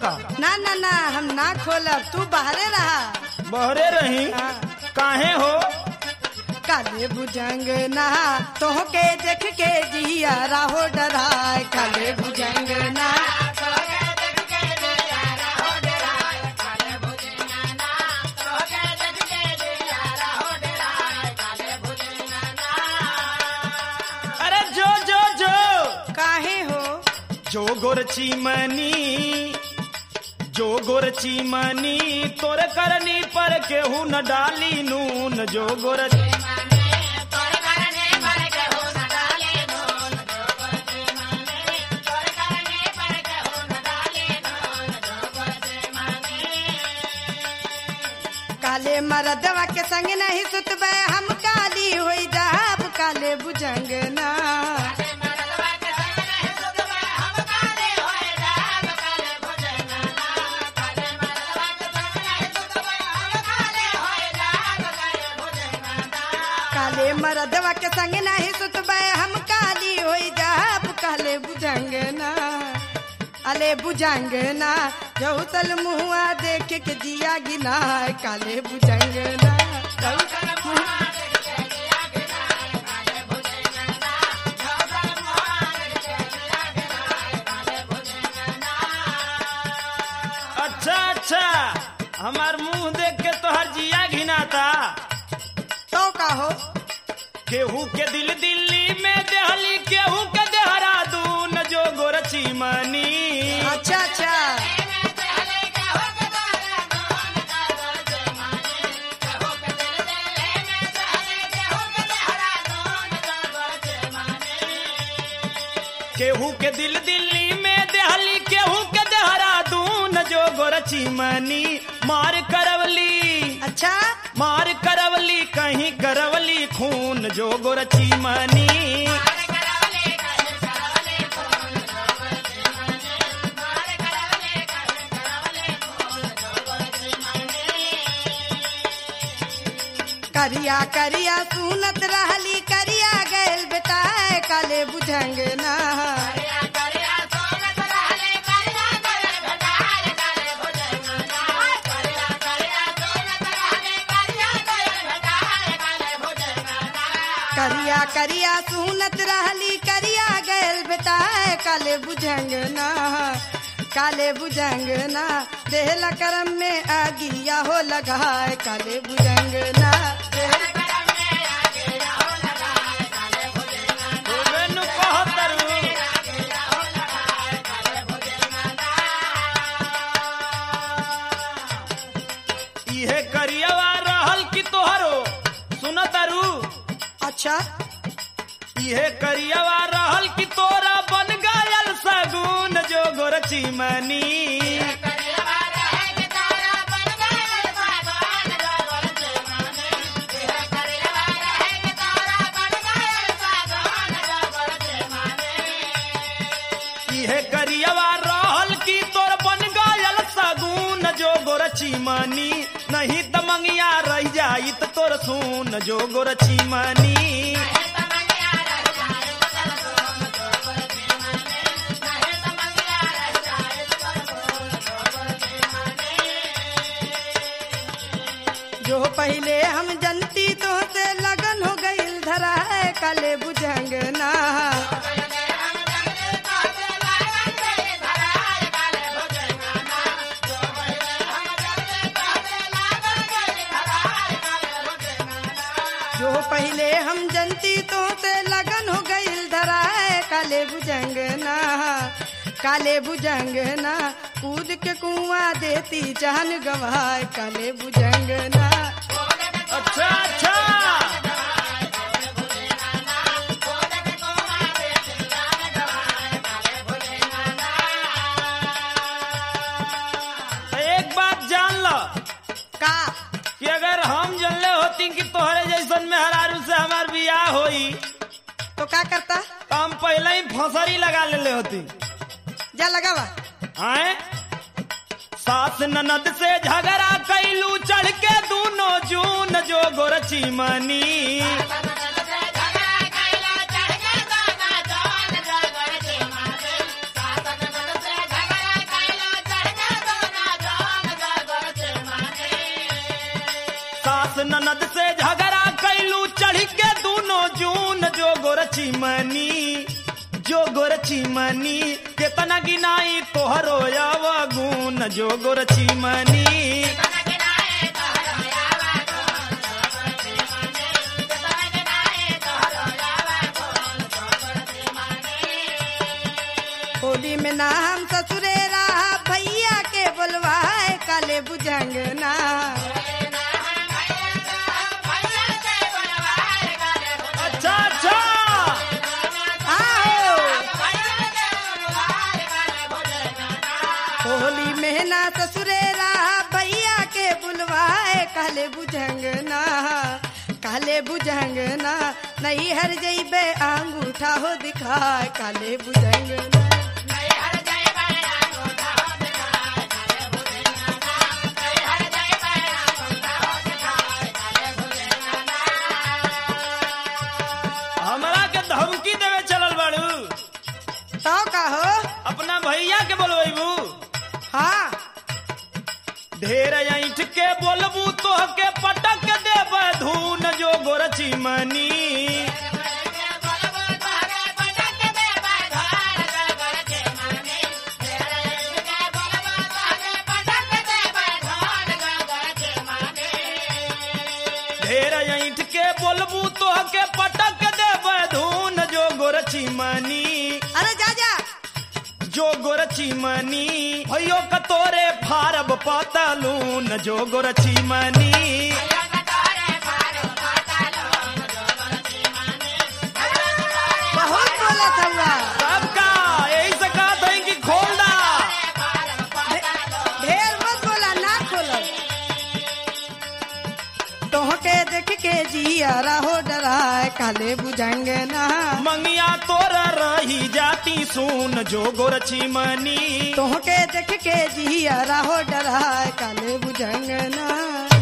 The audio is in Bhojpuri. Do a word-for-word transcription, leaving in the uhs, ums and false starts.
का? ना ना ना हम ना खोलब, तू बाहरे रहा। बहरे रही? हाँ। काहे हो? काले भुजंग ना तोहके देख के जिया राहो डराए, काले भुजंग ना अरे जो जो जो काहे हो? जो गोरची मनी जो गोरची मनी तोर करनी पर केहू न डाली नून। जो गोरची काले मरदवा के संग नहीं सुतबे हम, काली होई जाब काले भुजंग ना। काले मरदवा के संग नहीं सुतबे हम, काली होई जाब काले भुजंग ना। अले भुजंग ना जौतल मुआ देख के जिया गिना, काले भुजंग ना जौतल मुआ अच्छा अच्छा हमार मुंह देख के तोहर जिया घिनाता। तो का हो? केहू के दिल दिल्ली में देहली, केहू के देहरादून। जो गोरची मनी अच्छा अच्छा केहू के दिल दिल्ली में देहली, केहू के देहरादून। जो गोरची मनी मार करवली अच्छा मार करवली कहीं करवली खून। जो गोरची मनी करिया करिया सुनत रहली, करिया गैल बेटा काले भुजंग ना। करिया करिया सुनत रहली, करिया गैल बेटा काले भुजंग ना। काले भुजंग ना देहला करम में आगिया हो लगाए, काले भुजंग ना बेनु कहतरू इहे करियवा रहल की तोहरो सुनतरू। अच्छा इहे करियवा रहल की तोरा बन गयल सगुन। जो गोरची मनी इहे करियवा रहल की तोर बन गयल सगुन। जो गोरची मनी नहीं त मंगिया रह जाई त तोर सुन। जो गोरची मनी जो पहले हम जनती तो से लगन हो गईल धरा है, काले भुजंग ना। जो पहले हम जनती तो से लगन हो गईल धरा है, काले भुजंग ना। काले भुजंग ना कूद के कुआं देती जान गवाए, काले भुजंग ना। अच्छा अच्छा एक बात जान लो का कि अगर हम जानले होती कि तोहरे जैसन में हरारू से हमार बियाह होई तो क्या करता? तो हम पहले ही फंसरी लगा लेले होती। जा लगावा। आए सास ननद से झगड़ा कैलू चढ़ के दूनो जून। जो गोरची मनी चिमनी जो गोर चिमनी केतना गिनाई तोहरो अवगुण जो गोर चिमनी होली में ना हम ससुरेरा भैया के बोलवाए काले बुझंगना अच्छा अच्छा आओ होली में ना ससुरेरा भैया के बुलवाए काले बुझंगना काले बुझंगना नहीं हर जइबे अंगूठा हो दिखाए काले बुझंगना हमरा के धमकी देवे चलल बाड़ू तो का हो अपना भैया के बोलबू हाँ ढेर ऐठ के बोलबू तो के पटक देब धून जो गोर चिमनी ढेर ऐठ के बोलबू तो के पटक देब धून जो गोर चिमनी अरे जा जा जो गोर चिमनी भैयो कतोरे फारब पतलून जो गोर चिमनी बहुत बोला था हुआ सबका यही से कहत है कि खोल दा ढेर मत बोला ना खोलो तोहके देख के जिया रहो डराए काले बुझंगना मंगिया तोरा रही जाती सुन जो गोर चिमनी तोहके देख के जिया रहो डराए काले बुझंगना